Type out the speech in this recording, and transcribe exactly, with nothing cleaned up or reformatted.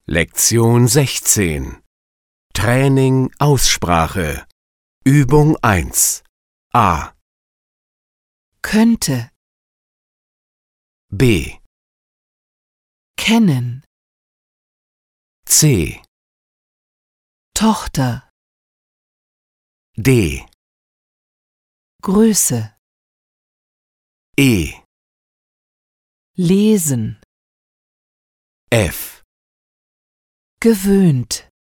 Lektion sechzehn. Training Aussprache. Übung eins. A. Könnte, B. kennen, C. Tochter, D. Größe, E. lesen, F. gewöhnt.